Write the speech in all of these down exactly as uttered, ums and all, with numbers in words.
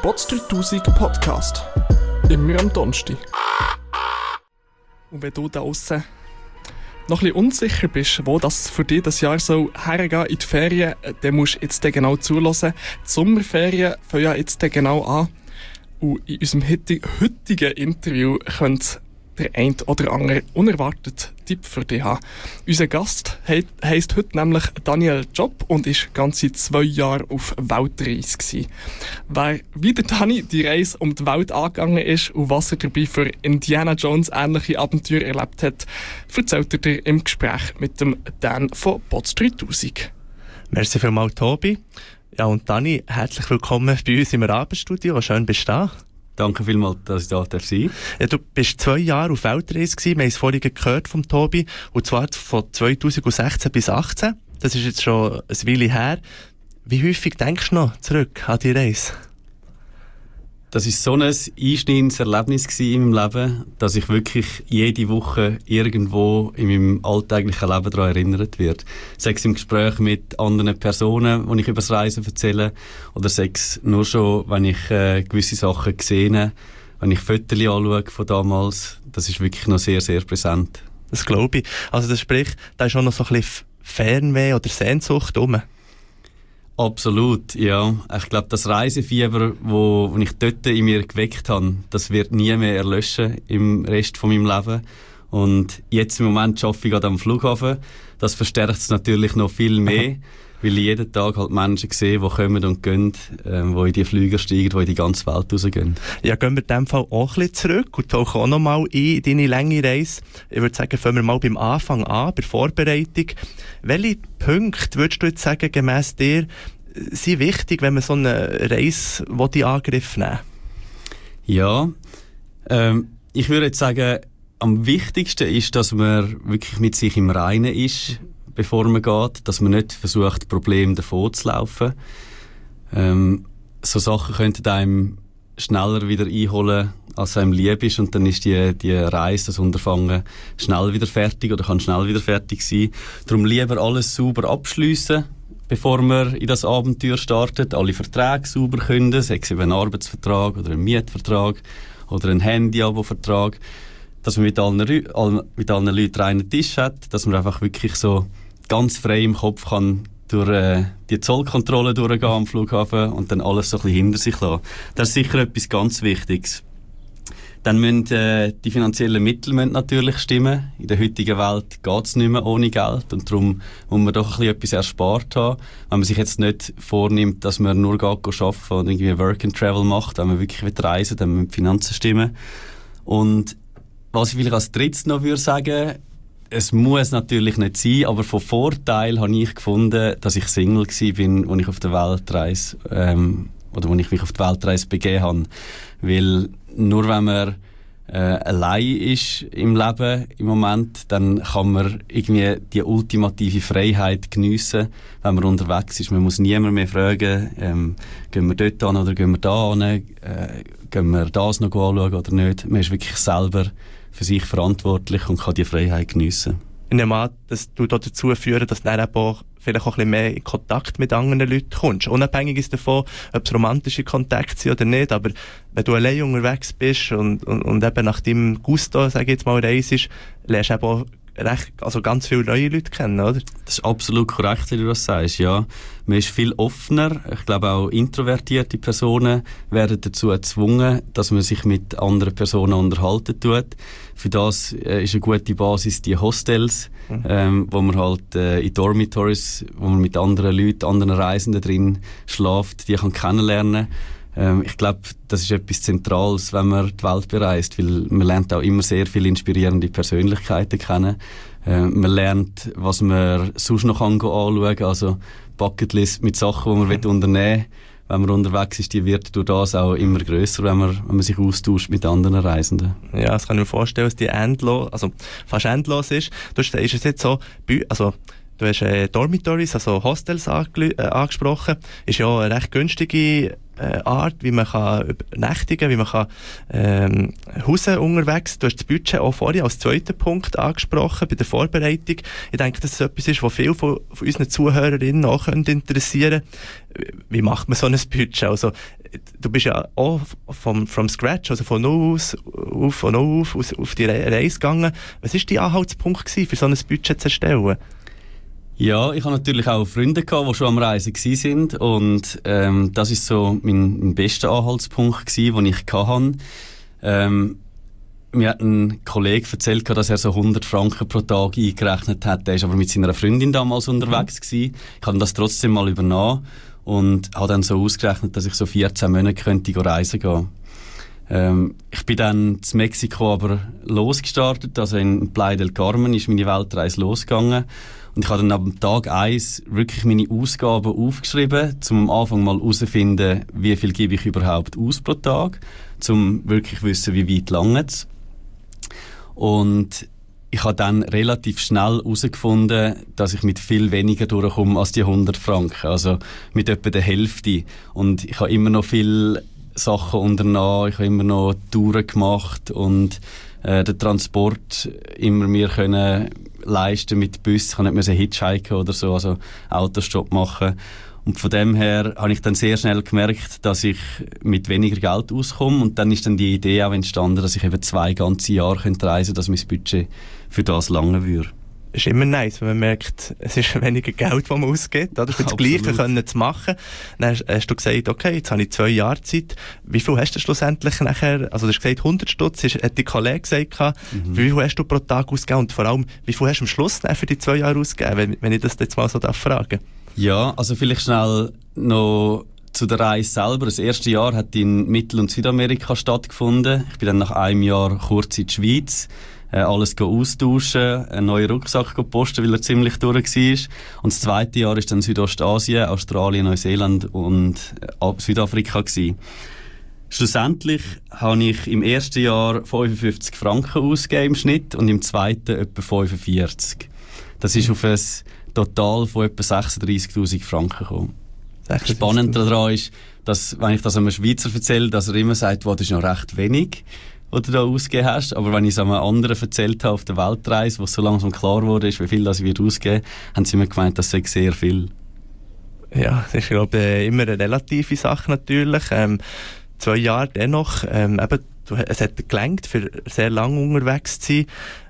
Bots dreitausend Podcast. Immer am Donnerstag. Und wenn du da draussen noch ein bisschen unsicher bist, wo das für dich das Jahr so hergehen in die Ferien, dann musst du jetzt genau zuhören. Die Sommerferien fangen ja jetzt genau an. Und in unserem heutigen Interview könnte der ein oder andere unerwartete Tipp für dich haben. Unser Gast heisst heute nämlich Daniel Job und ist ganze zwei Jahre auf Weltreise gewesen. Wer wie der Dani die Reise um die Welt angegangen ist und was er dabei für Indiana Jones ähnliche Abenteuer erlebt hat, erzählt er dir im Gespräch mit dem Dan von Bots dreitausend. Merci vielmals, Tobi. Ja, und Dani, herzlich willkommen bei uns im Abendstudio. Schön bist du da. Danke vielmals, dass ich da sein darf. Ja, du bist zwei Jahre auf Weltreise gewesen. Wir haben es vorhin gehört vom Tobi. Und zwar von zweitausendsechzehn bis achtzehn. Das ist jetzt schon eine Weile her. Wie häufig denkst du noch zurück an die Reise? Das war so ein einschneidendes Erlebnis in meinem Leben, dass ich wirklich jede Woche irgendwo in meinem alltäglichen Leben daran erinnert werde. Sei es im Gespräch mit anderen Personen, die ich über das Reisen erzähle, oder sei es nur schon, wenn ich äh, gewisse Sachen sehe, wenn ich Fotos anschaue von damals. Das ist wirklich noch sehr, sehr präsent. Das glaube ich. Also das sprich, da ist auch noch so ein bisschen Fernweh oder Sehnsucht rum. Absolut, ja. Ich glaube, das Reisefieber, wo, wo ich dort in mir geweckt habe, das wird nie mehr erlöschen im Rest von meinem Leben. Und jetzt im Moment arbeite ich gerade am Flughafen. Das verstärkt es natürlich noch viel mehr, aha, weil ich jeden Tag halt Menschen sehe, die kommen und gehen, äh, die in die Flüger steigen, die in die ganze Welt rausgehen. Ja, gehen wir in diesem Fall auch ein bisschen zurück und tauchen auch noch mal ein in deine lange Reise. Ich würde sagen, fangen wir mal beim Anfang an, bei der Vorbereitung. Welche Punkte würdest du jetzt sagen, gemäss dir, sind wichtig, wenn man so eine Reise in Angriff nehmen will? Ja, ähm, ich würde jetzt sagen, am wichtigsten ist, dass man wirklich mit sich im Reinen ist, bevor man geht, dass man nicht versucht, Probleme davon zu laufen. Ähm, so Sachen könnten einem schneller wieder einholen, als einem lieb ist, und dann ist die, die Reise, das Unterfangen schnell wieder fertig oder kann schnell wieder fertig sein. Darum lieber alles sauber abschliessen, bevor man in das Abenteuer startet, alle Verträge sauber künden, sei es eben ein Arbeitsvertrag oder ein Mietvertrag oder ein Handy-Abo-Vertrag, dass man mit allen, all, mit allen Leuten einen Tisch hat, dass man einfach wirklich so ganz frei im Kopf kann durch äh, die Zollkontrolle durchgehen am Flughafen und dann alles so ein bisschen hinter sich lassen. Das ist sicher etwas ganz Wichtiges. Dann müssen äh, die finanziellen Mittel müssen natürlich stimmen. In der heutigen Welt geht es nicht mehr ohne Geld und darum muss man doch ein bisschen etwas erspart haben. Wenn man sich jetzt nicht vornimmt, dass man nur geht arbeiten und irgendwie Work and Travel macht, wenn man wirklich reisen will, dann müssen die Finanzen stimmen. Und was ich vielleicht als drittes noch würde sagen, es muss natürlich nicht sein, aber von Vorteil habe ich gefunden, dass ich Single war, als ich auf der Weltreise ähm, oder als ich mich auf die Weltreise begeben habe. Weil nur wenn man äh, allein ist im Leben im Moment, dann kann man irgendwie die ultimative Freiheit geniessen, wenn man unterwegs ist. Man muss niemand mehr fragen, ähm, gehen wir dort hin oder gehen wir da hin, äh, gehen wir das noch anschauen oder nicht. Man ist wirklich selber für sich verantwortlich und kann die Freiheit geniessen. Ich nehme an, das tut auch dazu führen, dass du dann auch vielleicht auch ein bisschen mehr in Kontakt mit anderen Leuten kommst. Unabhängig ist davon, ob es romantische Kontakte sind oder nicht, aber wenn du allein unterwegs bist und, und, und eben nach deinem Gusto, sage ich jetzt mal, reist, lernst du eben auch recht, also ganz viele neue Leute kennen, oder? Das ist absolut korrekt, wie du das sagst, ja. Man ist viel offener. Ich glaube, auch introvertierte Personen werden dazu gezwungen, dass man sich mit anderen Personen unterhalten tut. Für das äh, ist eine gute Basis die Hostels, mhm. ähm, wo man halt äh, in Dormitories, wo man mit anderen Leuten, anderen Reisenden drin schläft, die kann kennenlernen. Ähm, ich glaube, das ist etwas Zentrales, wenn man die Welt bereist, weil man lernt auch immer sehr viele inspirierende Persönlichkeiten kennen. Äh, man lernt, was man sonst noch anschauen kann, also Bucketlist mit Sachen, die man mhm. unternehmen will. Wenn man unterwegs ist, die wird durch das auch immer grösser, wenn man, wenn man sich austauscht mit anderen Reisenden. Ja, das kann ich mir vorstellen, dass die endlos, also fast endlos ist. Du sagst, ist es jetzt so, also Du hast äh, Dormitories, also Hostels ange- äh, angesprochen. Ist ja eine recht günstige äh, Art, wie man kann nächtigen, wie man kann ähm, hausen unterwegs. Du hast das Budget auch vorher als zweiten Punkt angesprochen bei der Vorbereitung. Ich denke, dass es etwas ist, was viele von, von unseren Zuhörerinnen auch interessieren könnte. Wie macht man so ein Budget? Also, du bist ja auch vom, from scratch, also von null aus, auf, von null auf, auf, auf die Reise gegangen. Was war dein Anhaltspunkt gewesen, für so ein Budget zu erstellen? Ja, ich habe natürlich auch Freunde gehabt, die schon am Reisen waren. Und ähm, das ist so mein, mein bester Anhaltspunkt gewesen, den ich hatte. Ähm, mir hat ein Kollege erzählt, dass er so hundert Franken pro Tag eingerechnet hat. Er war aber mit seiner Freundin damals unterwegs gewesen. Ich habe das trotzdem mal übernommen und habe dann so ausgerechnet, dass ich so vierzehn Monate könnte reisen gehen. Ähm, ich bin dann zu Mexiko aber losgestartet, also in Playa del Carmen ist meine Weltreise losgegangen. Und ich habe dann am Tag eins wirklich meine Ausgaben aufgeschrieben, um am Anfang mal herauszufinden, wie viel gebe ich überhaupt aus pro Tag, um wirklich zu wissen, wie weit langt es. Und ich habe dann relativ schnell herausgefunden, dass ich mit viel weniger durchkomme als die hundert Franken, also mit etwa der Hälfte. Und ich habe immer noch viele Sachen unternommen, ich habe immer noch Touren gemacht und äh, den Transport immer mir können leisten mit Bus. Ich konnte nicht hitchhiken oder so, also Autostopp machen. Und von dem her habe ich dann sehr schnell gemerkt, dass ich mit weniger Geld auskomme. Und dann ist dann die Idee auch entstanden, dass ich eben zwei ganze Jahre reisen könnte, dass mein Budget für das lange würde. Es ist immer nice, wenn man merkt, es ist weniger Geld, das man ausgibt, oder? Für das Gleiche können zu machen. Dann hast, hast du gesagt, okay, jetzt habe ich zwei Jahre Zeit. Wie viel hast du schlussendlich nachher, also du hast gesagt, hundert Stutz, hat die Kollege gesagt, mhm. Wie viel hast du pro Tag ausgegeben? Und vor allem, wie viel hast du am Schluss für die zwei Jahre ausgegeben, wenn, wenn ich das jetzt mal so darf fragen? Ja, also vielleicht schnell noch zu der Reise selber. Das erste Jahr hat in Mittel- und Südamerika stattgefunden. Ich bin dann nach einem Jahr kurz in die Schweiz. Äh, alles austauschen, einen neuen Rucksack posten, weil er ziemlich durch war. Und das zweite Jahr ist dann Südostasien, Australien, Neuseeland und äh, Südafrika gewesen. Schlussendlich habe ich im ersten Jahr fünfundfünfzig Franken ausgegeben im Schnitt und im zweiten etwa fünfundvierzig. Das ist auf ein Total von etwa sechsunddreissigtausend Franken gekommen. Spannend daran ist, dass, wenn ich das einem Schweizer erzähle, dass er immer sagt, wow, das ist noch recht wenig, was du da ausgegeben hast. Aber wenn ich es einem anderen erzählt habe auf der Weltreise, wo es so langsam klar wurde, wie viel das ich ausgeben, haben sie immer gemeint, das sei sehr viel. Ja, das ist, glaube ich, immer eine relative Sache natürlich. Ähm, zwei Jahre dennoch, ähm, eben, du, es hat gelangt, für sehr lange unterwegs zu sein.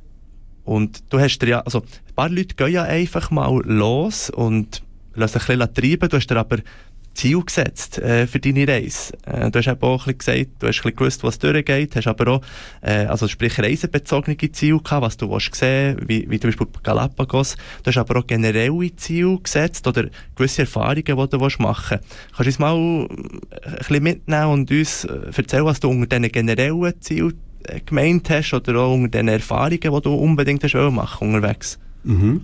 Und du hast dir ja, also, ein paar Leute gehen ja einfach mal los und lassen sich ein bisschen treiben. Du hast dir aber Ziel gesetzt äh, für deine Reise. Äh, du hast eben auch ein bisschen gesagt, du hast ein bisschen gewusst, was durchgeht, hast aber auch, äh, also sprich reisebezogene Ziele gehabt, was du willst sehen, wie, wie zum Beispiel Galapagos. Du hast aber auch generelle Ziele gesetzt oder gewisse Erfahrungen, die du willst machen willst. Kannst du uns mal ein bisschen mitnehmen und uns erzählen, was du unter diesen generellen Zielen gemeint hast oder auch unter den Erfahrungen, die du unbedingt hast machen unterwegs? Mhm.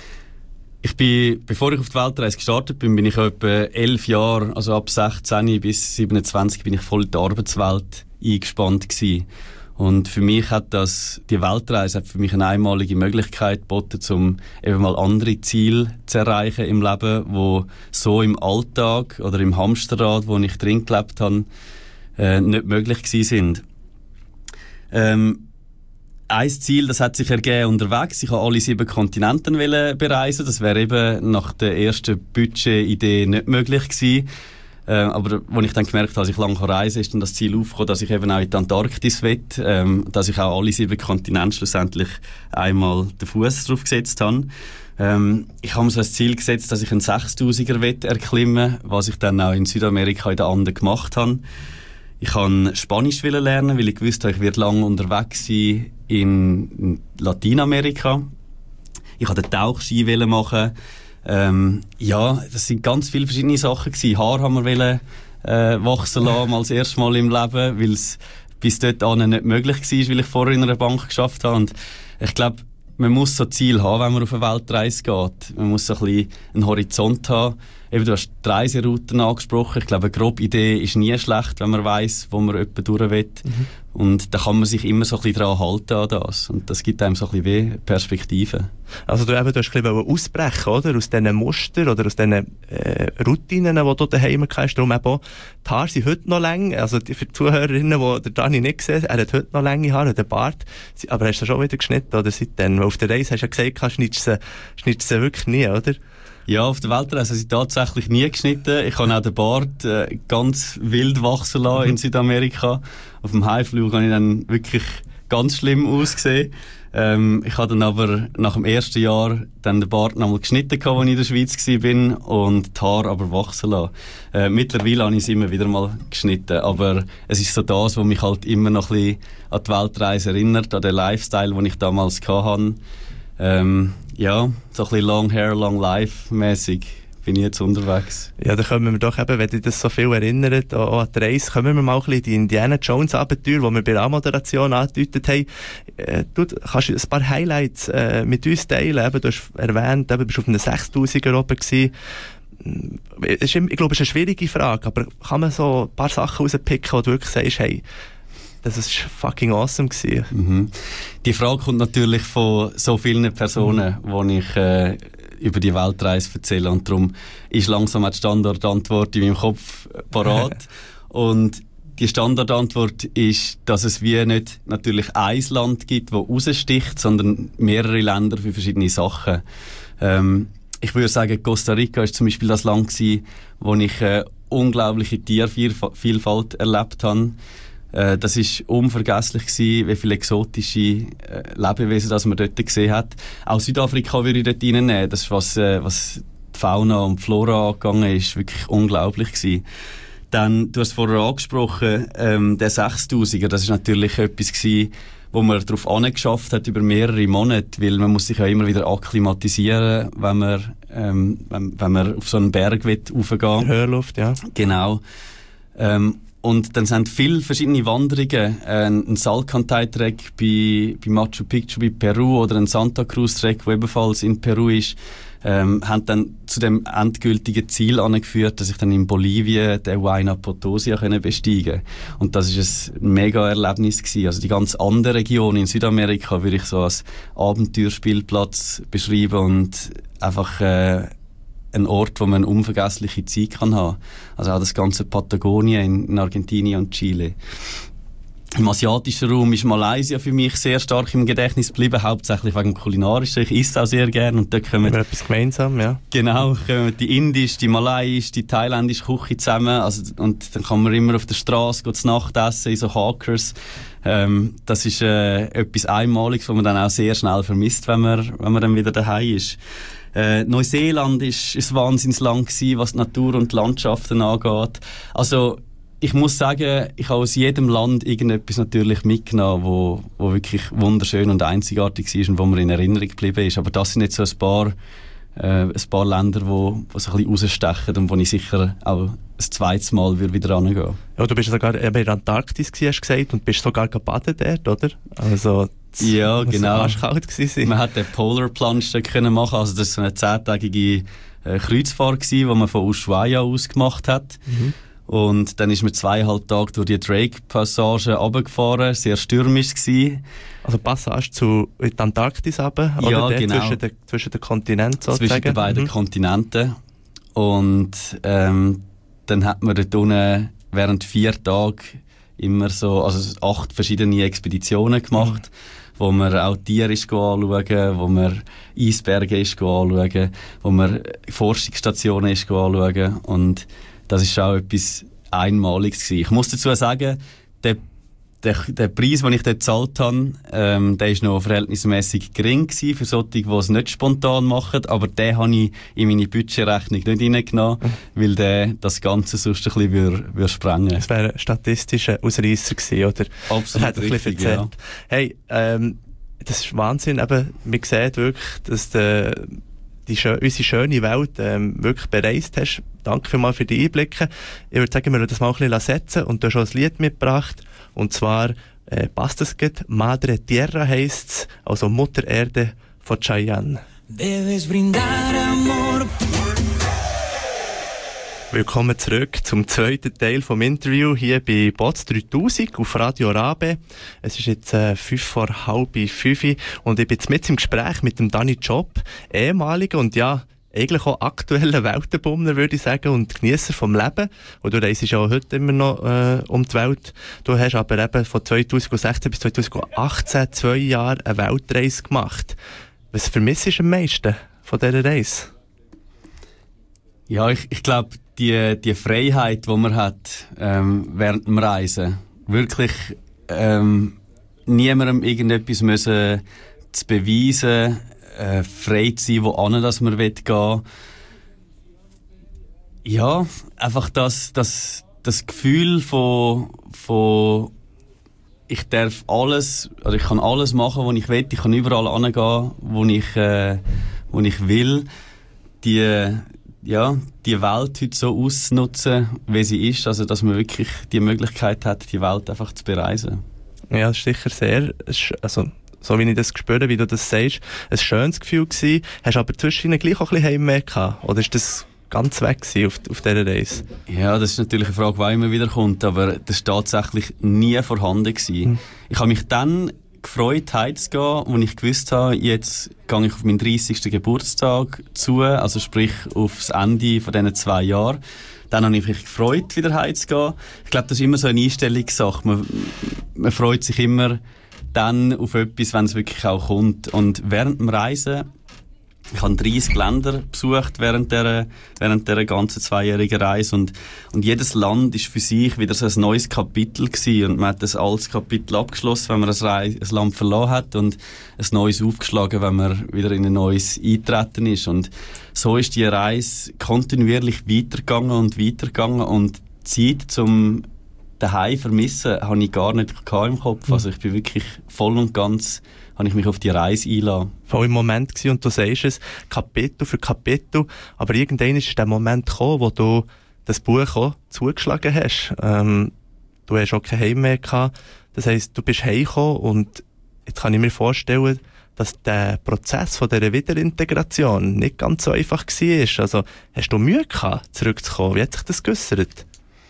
Ich bin, bevor ich auf die Weltreise gestartet bin, bin ich etwa elf Jahre, also ab sechzehn bis siebenundzwanzig, bin ich voll in die Arbeitswelt eingespannt gewesen. Und für mich hat das, die Weltreise hat für mich eine einmalige Möglichkeit geboten, um eben mal andere Ziele zu erreichen im Leben, wo so im Alltag oder im Hamsterrad, wo ich drin gelebt habe, äh, nicht möglich gewesen sind. Ähm, Ein Ziel, das hat sich ergeben unterwegs. Ich wollte alle sieben Kontinente bereisen. Das wäre eben nach der ersten Budget-Idee nicht möglich gewesen. Ähm, aber als ich dann gemerkt habe, dass ich lange reisen kann, ist dann das Ziel aufgekommen, dass ich eben auch in die Antarktis will, ähm, dass ich auch alle sieben Kontinente schlussendlich einmal den Fuß drauf gesetzt habe. Ähm, ich habe mir so ein Ziel gesetzt, dass ich einen sechstausender erklimmen will, was ich dann auch in Südamerika in den Anden gemacht habe. Ich wollte Spanisch lernen, weil ich wusste, ich werde lange unterwegs sein in Lateinamerika. Ich wollte den Tauchski machen. Ähm, ja, das sind ganz viele verschiedene Sachen gewesen. Haar haben wir wollen, äh, wachsen lassen, als erstes Mal im Leben, weil es bis dort nicht möglich war, weil ich vorher in einer Bank geschafft habe. Und ich glaube, man muss so Ziel haben, wenn man auf eine Weltreise geht. Man muss so ein bisschen einen Horizont haben. Eben, du hast die Reiserouten angesprochen. Ich glaube, eine grobe Idee ist nie schlecht, wenn man weiss, wo man jemanden durch will. Mhm. Und da kann man sich immer so ein bisschen daran halten an das. Und das gibt einem so ein bisschen wie Perspektive. Also du, eben, du hast ein bisschen ausbrechen, oder? Aus diesen Mustern oder aus diesen äh, Routinen, die du daheim hast. Darum eben auch, die Haare sind heute noch lang. Also die, für die Zuhörerinnen, die der Dani nicht sehen, er hat heute noch lange Haare und den Bart. Aber hast du schon wieder geschnitten, oder? Seitdem? Auf der Reise hast du ja gesagt, schneidest du sie, sie wirklich nie, oder? Ja, auf der Weltreise habe ich tatsächlich nie geschnitten. Ich habe auch den Bart äh, ganz wild wachsen lassen in Südamerika. Auf dem Heimflug habe ich dann wirklich ganz schlimm ausgesehen. Ähm, ich habe dann aber nach dem ersten Jahr dann den Bart nochmal geschnitten, als ich in der Schweiz war, und die Haare aber wachsen lassen. Äh, mittlerweile habe ich es immer wieder mal geschnitten, aber es ist so das, was mich halt immer noch ein bisschen an die Weltreise erinnert, an den Lifestyle, den ich damals hatte. Ähm, ja, so ein bisschen Long Hair, Long Life mäßig bin ich jetzt unterwegs. Ja, da kommen wir doch eben, wenn dich das so viel erinnert, auch an die Reise, kommen wir mal ein bisschen in die Indiana Jones Abenteuer, die wir bei der A-Moderation angedeutet haben. Äh, du kannst ein paar Highlights äh, mit uns teilen. Eben, du hast erwähnt, eben, du bist auf einem sechstausender oben gewesen. Ich glaube, es ist eine schwierige Frage, aber kann man so ein paar Sachen rauspicken, wo du wirklich sagst, hey, das war fucking awesome gewesen. Mhm. Die Frage kommt natürlich von so vielen Personen, mhm. die ich äh, über die Weltreise erzähle. Und darum ist langsam die Standardantwort in meinem Kopf parat. Und die Standardantwort ist, dass es wie nicht natürlich ein Land gibt, das raussticht, sondern mehrere Länder für verschiedene Sachen. Ähm, ich würde sagen, Costa Rica war zum Beispiel das Land gewesen, wo ich äh, unglaubliche Tiervielfalt erlebt habe. Das war unvergesslich gewesen, wie viele exotische äh, Lebewesen das man dort gesehen hat. Auch Südafrika würde ich dort reinnehmen. Das ist, was, äh, was die Fauna und die Flora angegangen ist, wirklich unglaublich gewesen. Dann, du hast vorher angesprochen, ähm, der sechstausender, das ist natürlich etwas gewesen, wo man darauf angeschafft hat über mehrere Monate, weil man muss sich ja immer wieder akklimatisieren, wenn man, ähm, wenn, wenn man auf so einen Berg raufgehen will. Höhenluft, ja. Genau. Ähm, Und dann sind viele verschiedene Wanderungen, äh, ein Salcantay-Trek bei, bei Machu Picchu bei Peru oder ein Santa Cruz-Trek, der ebenfalls in Peru ist, ähm, haben dann zu dem endgültigen Ziel angeführt, dass ich dann in Bolivien den Huayna Potosi besteigen konnte. Und das war ein mega Erlebnis gewesen. Also die ganz andere Region in Südamerika würde ich so als Abenteuerspielplatz beschreiben und einfach äh, ein Ort, wo man eine unvergessliche Zeit kann haben. Also auch das ganze Patagonien in, in Argentinien und Chile. Im asiatischen Raum ist Malaysia für mich sehr stark im Gedächtnis geblieben, hauptsächlich wegen dem Kulinarischen. Ich esse auch sehr gerne. Und dort kommen wir etwas gemeinsam, ja. Genau, kommen die indische, die malaysische, die thailändische Küche zusammen. Also, und dann kann man immer auf der Straße zu Nacht essen, in so Hawkers. Ähm, das ist äh, etwas Einmaliges, was man dann auch sehr schnell vermisst, wenn man, wenn man dann wieder daheim ist. Äh, Neuseeland ist, ist ein Wahnsinnsland gewesen, was die Natur und die Landschaften angeht. Also, ich muss sagen, ich habe aus jedem Land irgendetwas natürlich mitgenommen, wo, wo wirklich wunderschön und einzigartig war und wo mir in Erinnerung geblieben ist. Aber das sind jetzt so ein paar, äh, ein paar Länder, wo, wo so ein bisschen rausstechen und wo ich sicher auch ein zweites Mal wieder hingehen. Ja, du bist sogar in der Antarktis, hast du gesagt, und bist sogar gebadet dort, oder? Also, ja, genau. Arschkalt gewesen. Man hat den Polar Plunge können machen, also das war eine zehntägige äh, Kreuzfahrt gewesen, die man von Ushuaia aus gemacht hat. Mhm. Und dann ist man zweieinhalb Tage durch die Drake-Passage runtergefahren, sehr stürmisch gewesen. Also Passage zu in die Antarktis runter, oder ja, der genau. zwischen den, zwischen den Kontinenten sozusagen? Zwischen den beiden mhm. Kontinenten. Und ähm, dann hat man dort unten während vier Tagen immer so, also acht verschiedene Expeditionen gemacht, mhm. wo man auch Tiere ist anschauen, wo man Eisberge ist anschauen, wo man Forschungsstationen ist anschauen. Und das ist auch etwas Einmaliges gewesen. Ich muss dazu sagen, der, der, der Preis, den ich dort gezahlt habe, ähm, der ist noch verhältnismäßig gering gewesen für solche, die es nicht spontan machen, aber den habe ich in meine Budgetrechnung nicht reingenommen, mhm. weil der das Ganze sonst ein bisschen würde, würde sprengen. Das wäre ein statistischer Ausreisser gewesen, oder? Absolut hat richtig, ja. Hey, ähm, das ist Wahnsinn, eben, man sieht wirklich, dass der die schö- unsere schöne Welt ähm, wirklich bereist hast. Danke vielmals für die Einblicke. Ich würde sagen, wir würden das mal ein bisschen setzen und du hast schon ein Lied mitgebracht. Und zwar äh, passt es gut. Madre Tierra heisst's, also Mutter Erde von Chayanne. Debes brindar amor. Willkommen zurück zum zweiten Teil vom Interview hier bei Bots dreitausend auf Radio Rabe. Es ist jetzt äh, fünf vor halb fünf und ich bin jetzt mit im Gespräch mit dem Dani Job, ehemaliger und ja, eigentlich auch aktueller Weltenbummler, würde ich sagen, und Genießer vom Leben. Und du reist ja auch heute immer noch äh, um die Welt. Du hast aber eben von zweitausendsechzehn bis zweitausendachtzehn zwei Jahre eine Weltreise gemacht. Was vermisst du am meisten von dieser Reise? Ja, ich, ich glaube, die, die Freiheit, die man hat ähm, während dem Reisen, wirklich ähm, niemandem irgendetwas müssen zu beweisen, äh, frei zu sein, wohin dass man gehen will. Ja, einfach das, das, das Gefühl von, von ich darf alles, oder ich kann alles machen, was ich will, ich kann überall hingehen, wo ich, äh, wo ich will. Die ja, die Welt heute so ausnutzen, wie sie ist, also dass man wirklich die Möglichkeit hat, die Welt einfach zu bereisen. Ja, das ist sicher sehr, also so wie ich das gespürt, wie du das sagst, ein schönes Gefühl gewesen. Hast du aber zwischendurch gleich auch ein bisschen Heimweh gehabt? Oder ist das ganz weg gewesen auf, auf dieser Reise? Ja, das ist natürlich eine Frage, die immer wieder kommt, aber das war tatsächlich nie vorhanden gewesen. Hm. Ich habe mich dann gefreut, heimzugehen, wo ich gewusst habe, jetzt gehe ich auf meinen dreißigsten Geburtstag zu, also sprich aufs Ende von diesen zwei Jahren. Dann habe ich mich gefreut, wieder heimzugehen. Ich glaube, das ist immer so eine Einstellungssache. Man, man freut sich immer dann auf etwas, wenn es wirklich auch kommt. Und während dem Reisen, ich habe dreißig Länder besucht während der, während der ganzen zweijährigen Reise und, und jedes Land ist für sich wieder so ein neues Kapitel gewesen und man hat ein altes Kapitel abgeschlossen, wenn man ein, Reis, ein Land verloren hat und ein neues aufgeschlagen, wenn man wieder in ein neues eintreten ist und so ist die Reise kontinuierlich weitergegangen und weitergegangen und die Zeit zum daheim vermissen habe ich gar nicht im Kopf, also ich bin wirklich voll und ganz habe ich mich auf die Reise einlassen. Voll im Moment gewesen, und du sagst es, Kapitel für Kapitel, aber irgendwann ist der Moment gekommen, wo du das Buch auch zugeschlagen hast. Ähm, du hast auch kein Heim mehr gehabt. Das heisst, du bist heimgekommen und jetzt kann ich mir vorstellen, dass der Prozess von dieser Wiederintegration nicht ganz so einfach war. Also, hast du Mühe gehabt, zurückzukommen? Wie hat sich das geäussert?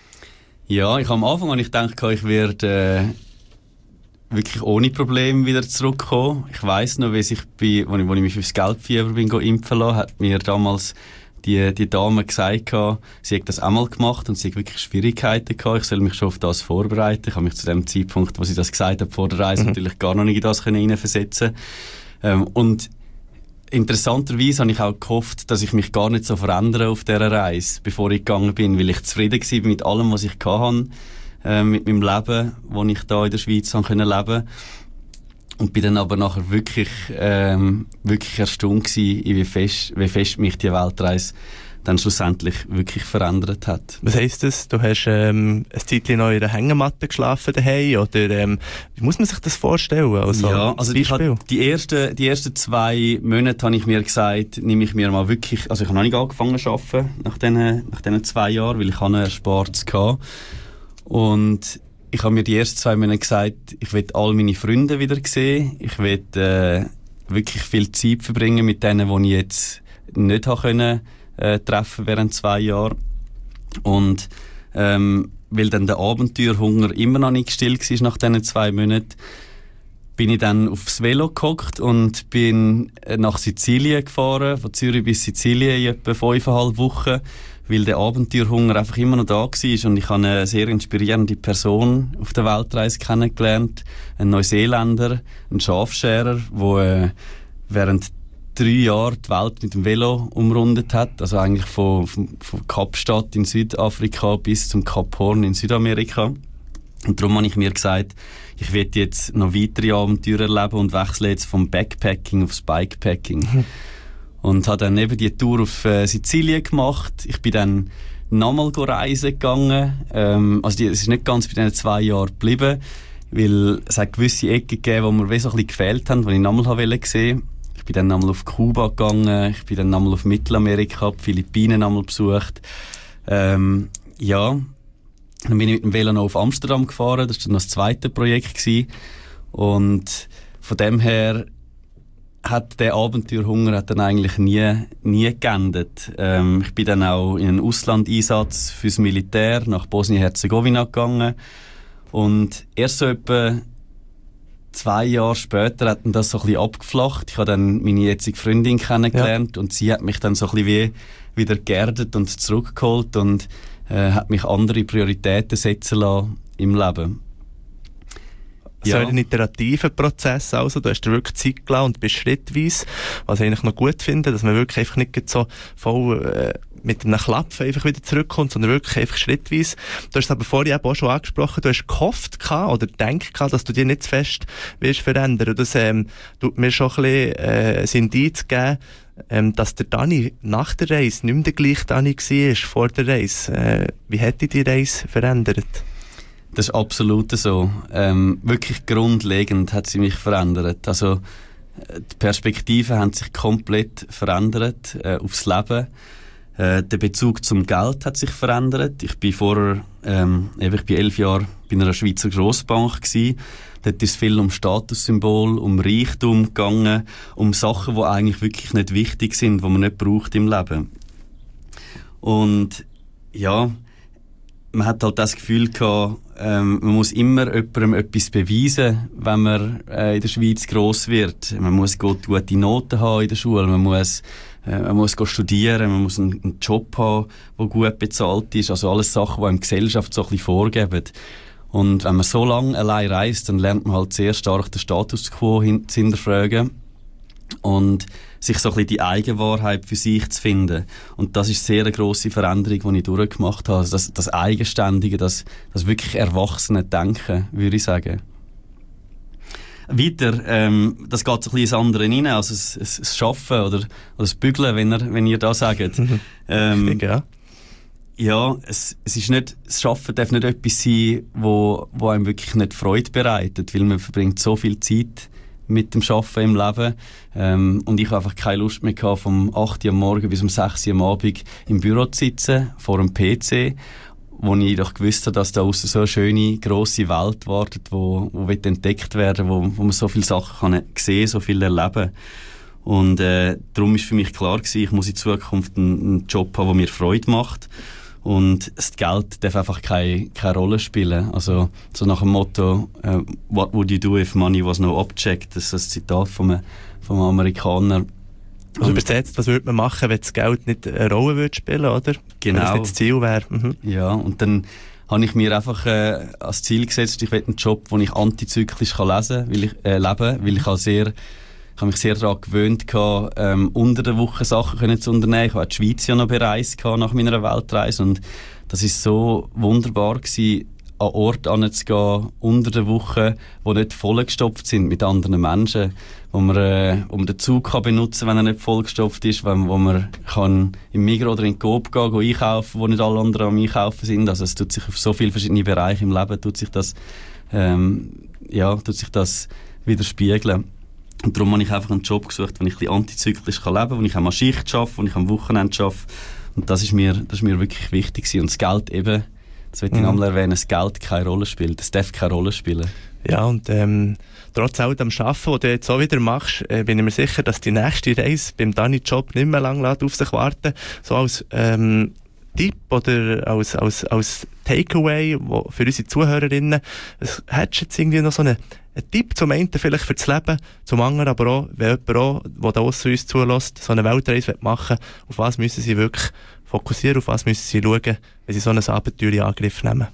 Ja, ich am Anfang habe ich gedacht, ich werde äh, wirklich ohne Probleme wieder zurückkommen. Ich weiss noch, wie ich bei, als ich, als ich mich fürs Gelbfieber bin impfen lassen, hat mir damals die, die Dame gesagt, sie hat das einmal gemacht und sie hat wirklich Schwierigkeiten gehabt. Ich soll mich schon auf das vorbereiten. Ich habe mich zu dem Zeitpunkt, wo sie das gesagt hat, vor der Reise mhm. natürlich gar noch nicht in das hineinversetzen können. Ähm, und interessanterweise habe ich auch gehofft, dass ich mich gar nicht so verändere auf dieser Reise, bevor ich gegangen bin, weil ich zufrieden war mit allem, was ich hatte, äh, mit meinem Leben, das ich da in der Schweiz haben können leben. Und bin dann aber nachher wirklich, ähm, wirklich erstaunt gewesen, wie fest, wie fest mich die Weltreise dann schlussendlich wirklich verändert hat. Was heisst das? Du hast ähm, ein Zeitchen noch in der Hängematte geschlafen daheim, oder ähm, wie muss man sich das vorstellen? Also, ja, also ich hatte die ersten, die ersten zwei Monate habe ich mir gesagt, nehme ich mir mal wirklich, also ich habe noch nicht angefangen zu arbeiten nach diesen, nach diesen zwei Jahren, weil ich habe erspart hatte. Und ich habe mir die ersten zwei Monate gesagt, ich will all meine Freunde wieder sehen, ich will äh, wirklich viel Zeit verbringen mit denen, die ich jetzt nicht habe können, Äh, treffen während zwei Jahren. Und ähm, weil dann der Abenteuerhunger immer noch nicht still war nach diesen zwei Monaten, bin ich dann aufs Velo gehockt und bin nach Sizilien gefahren, von Zürich bis Sizilien in etwa fünfeinhalb Wochen, weil der Abenteuerhunger einfach immer noch da war und ich habe eine sehr inspirierende Person auf der Weltreise kennengelernt, einen Neuseeländer, einen Schafscherer, der äh, während drei Jahre die Welt mit dem Velo umrundet hat, also eigentlich von, von, von Kapstadt in Südafrika bis zum Kap Horn in Südamerika. Und darum habe ich mir gesagt, ich werde jetzt noch weitere Abenteuer erleben und wechsle jetzt vom Backpacking aufs Bikepacking. Mhm. Und habe dann eben die Tour auf äh, Sizilien gemacht. Ich bin dann nochmal reisen gegangen. Ähm, also die, es ist nicht ganz bei diesen zwei Jahren geblieben, weil es hat gewisse Ecken gegeben, wo mir wie so ein bisschen gefehlt haben, die ich nochmal sehen wollte. Ich bin dann nochmal auf Kuba gegangen, ich bin dann nochmal auf Mittelamerika, die Philippinen nochmal besucht. Ähm, ja, dann bin ich mit dem Velo noch auf Amsterdam gefahren, das war dann noch das zweite Projekt gewesen. Und von dem her hat der Abenteuerhunger hat dann eigentlich nie, nie geendet. Ähm, ich bin dann auch in einen Auslandeinsatz fürs Militär nach Bosnien-Herzegowina gegangen. Und erst so etwa zwei Jahre später hat dann das so ein bisschen abgeflacht. Ich habe dann meine jetzige Freundin kennengelernt, ja. Und sie hat mich dann so ein bisschen wie wieder geerdet und zurückgeholt und äh, hat mich andere Prioritäten setzen lassen im Leben. Ja. So Ja. ein iterativer Prozess, also. Du hast dir wirklich Zeit gelassen und bist schrittweise, was ich eigentlich noch gut finde, dass man wirklich einfach nicht so voll, äh, mit einem Klapfen einfach wieder zurückkommt, sondern wirklich einfach schrittweise. Du hast es aber vorhin eben auch schon angesprochen, du hast gehofft gehabt, oder gedacht gehabt, dass du dich nicht zu fest wirst verändern. Und das, ähm, tut mir schon ein bisschen, äh, ein Indiz geben, ähm, dass der Dani nach der Reise nicht mehr der gleiche Dani war vor der Reise. Äh, wie hat dich die Reise verändert? Das ist absolut so. Ähm, wirklich grundlegend hat sie mich verändert. Also, die Perspektiven haben sich komplett verändert, äh, aufs Leben. Äh, der Bezug zum Geld hat sich verändert. Ich bin vorher, ähm, ich bin elf Jahre bei einer Schweizer Grossbank gsi. Dort ist es viel um Statussymbol, um Reichtum gegangen, um Sachen, die eigentlich wirklich nicht wichtig sind, die man nicht braucht im Leben. Und, ja, man hat halt das Gefühl gehabt, ähm, man muss immer jemandem etwas beweisen, wenn man äh, in der Schweiz gross wird. Man muss gut, gute Noten haben in der Schule, man muss, äh, man muss studieren, man muss einen, einen Job haben, der gut bezahlt ist. Also alles Sachen, die einem die Gesellschaft so ein bisschen vorgeben. Und wenn man so lange allein reist, dann lernt man halt sehr stark den Status quo hin- zu hinterfragen und sich so ein bisschen die Eigenwahrheit für sich zu finden. Und das ist sehr eine grosse Veränderung, die ich durchgemacht habe. Also das, das Eigenständige, das, das wirklich erwachsene Denken, würde ich sagen. Weiter, ähm, das geht so ein bisschen ins andere rein, also das, das, das Schaffen oder, oder das Bügeln, wenn ihr, wenn ihr das sagt. ähm, Richtig, ja. Ja, es, es ist nicht, das Schaffen darf nicht etwas sein, wo, wo einem wirklich nicht Freude bereitet, weil man verbringt so viel Zeit mit dem Schaffen im Leben. Ähm, und ich habe einfach keine Lust mehr gehabt, vom acht Uhr am Morgen bis um sechs Uhr am Abend im Büro zu sitzen, vor einem P C, wo ich doch gewusst habe, dass da aussen so eine schöne, grosse Welt wartet, wo, wo wird entdeckt werden, wo, wo man so viele Sachen kann sehen, so viel erleben. Und, äh, darum ist für mich klar gewesen, ich muss in Zukunft einen, einen Job haben, der mir Freude macht. Und das Geld darf einfach keine, keine Rolle spielen. Also, so nach dem Motto, uh, what would you do if money was no object? Das ist ein Zitat vom, vom Amerikaner. Also übersetzt, was würde man machen, wenn das Geld nicht eine Rolle würde spielen, oder? Genau. Wenn das nicht das Ziel wäre. Mhm. Ja, und dann habe ich mir einfach äh, als Ziel gesetzt, ich will einen Job, wo ich antizyklisch kann lesen, weil ich, äh, leben, weil ich auch sehr Ich habe mich sehr daran gewöhnt, gehabt, ähm, unter der Woche Sachen können zu unternehmen. Ich habe die Schweiz ja noch bereist gehabt nach meiner Weltreise. Und das ist so wunderbar gewesen, an Orte anzugehen, unter der Woche, die nicht vollgestopft sind mit anderen Menschen. Wo man, äh, wo man den Zug kann benutzen, wenn er nicht vollgestopft ist. Wo, wo man kann im Migros oder in Coop gehen, gehen einkaufen, wo nicht alle anderen am Einkaufen sind. Also es tut sich auf so viele verschiedene Bereiche im Leben, tut sich das, ähm, ja, tut sich das widerspiegeln. Und darum habe ich einfach einen Job gesucht, wo ich ein bisschen antizyklisch leben kann, wo ich auch mal Schicht arbeite, wo ich am Wochenende arbeite. Und das ist mir, das ist mir wirklich wichtig gewesen. Und das Geld eben, das will ich mhm. nochmal erwähnen, das Geld keine Rolle spielt. Das darf keine Rolle spielen. Ja, und ähm, trotz all dem Arbeiten, was du jetzt auch wieder machst, äh, bin ich mir sicher, dass die nächste Reise beim Dani-Job nicht mehr lange auf sich warten. So als ähm, Tipp oder als, als, als Takeaway wo für unsere Zuhörerinnen, hättest du jetzt irgendwie noch so einen, einen Tipp zum einen vielleicht für das Leben, zum anderen aber auch, wenn jemand auch, der da uns zulässt, so eine Weltreise machen will, auf was müssen sie wirklich fokussieren, auf was müssen sie schauen, wenn sie so ein Abenteuer in Angriff nehmen?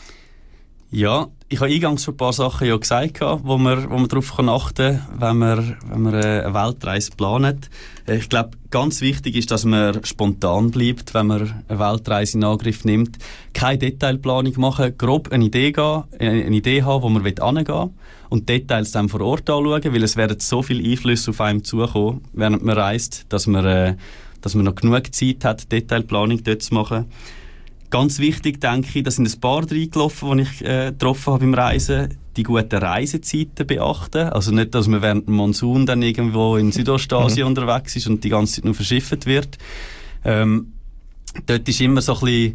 Ja, ich habe eingangs schon ein paar Sachen ja gesagt, wo man, wo man darauf achten kann, wenn man, wenn man eine Weltreise plant. Ich glaube, ganz wichtig ist, dass man spontan bleibt, wenn man eine Weltreise in Angriff nimmt. Keine Detailplanung machen, grob eine Idee gehen, eine Idee haben, wo man hingehen will und Details dann vor Ort anschauen, weil es werden so viele Einflüsse auf einen zukommen, während man reist, dass man, äh, dass man noch genug Zeit hat, Detailplanung dort zu machen. Ganz wichtig, denke ich, da sind ein paar reingelaufen, die ich äh, getroffen habe beim Reisen, die guten Reisezeiten beachten. Also nicht, dass man während dem Monsun dann irgendwo in Südostasien mhm. unterwegs ist und die ganze Zeit nur verschifft wird. Ähm, dort ist immer so ein bisschen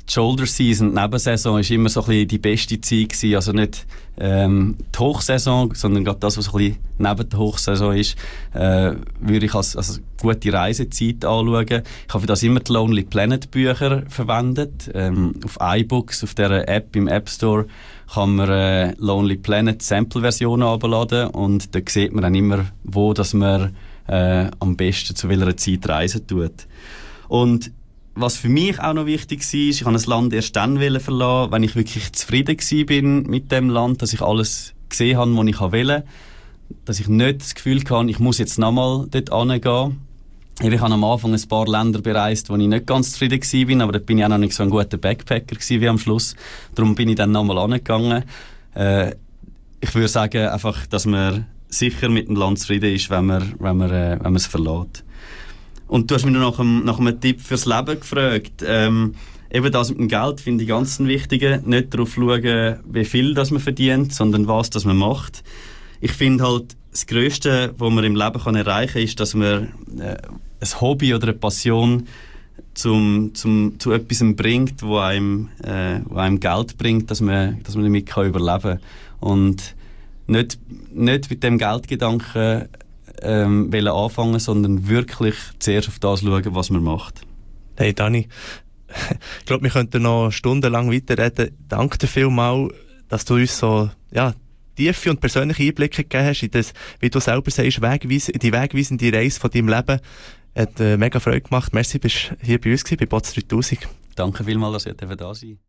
die Shoulder Season, die Nebensaison, ist immer so ein bisschen die beste Zeit gewesen. Also nicht ähm, die Hochsaison, sondern gerade das, was so ein bisschen neben der Hochsaison ist, äh, würde ich als, als gute Reisezeit anschauen. Ich habe für das immer die Lonely Planet Bücher verwendet. Ähm, auf iBooks, auf dieser App im App Store, kann man äh, Lonely Planet Sample-Versionen herunterladen und da sieht man dann immer, wo dass man äh, am besten zu welcher Zeit reisen tut. Und was für mich auch noch wichtig war, ist, ich habe ein Land erst dann verlassen, wenn ich wirklich zufrieden war mit dem Land, dass ich alles gesehen habe, was ich wollte. Dass ich nicht das Gefühl hatte, ich muss jetzt nochmal dort hingehen. Ich habe am Anfang ein paar Länder bereist, wo ich nicht ganz zufrieden war, aber dort bin ich auch noch nicht so ein guter Backpacker wie am Schluss. Darum bin ich dann nochmal hingegangen. Äh, ich würde sagen, einfach, dass man sicher mit dem Land zufrieden ist, wenn man, wenn man, äh, wenn man es verlässt. Und du hast mich noch nach einem, nach einem Tipp fürs Leben gefragt. Ähm, eben das mit dem Geld finde ich ganz wichtig. Nicht darauf schauen, wie viel das man verdient, sondern was das man macht. Ich finde halt, das Grösste, was man im Leben kann erreichen kann, ist, dass man äh, ein Hobby oder eine Passion zum, zum, zu etwas bringt, wo einem, äh, wo einem Geld bringt, dass man, dass man damit kann überleben kann. Und nicht, nicht mit dem Geldgedanken ähm, wollen anfangen, sondern wirklich zuerst auf das schauen, was man macht. Hey Dani, ich glaube, wir könnten noch stundenlang weiterreden. Danke dir vielmals, dass du uns so ja, tiefe und persönliche Einblicke gegeben hast in das, wie du selber sagst, wegweis- die wegweisende Reise von deinem Leben. Hat äh, mega Freude gemacht. Merci, bist du hier bei uns gewesen, bei Bots dreitausend. Danke vielmals, dass ihr da sein.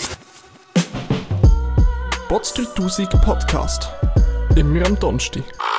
Bots dreitausend Podcast. Immer am Donnerstag.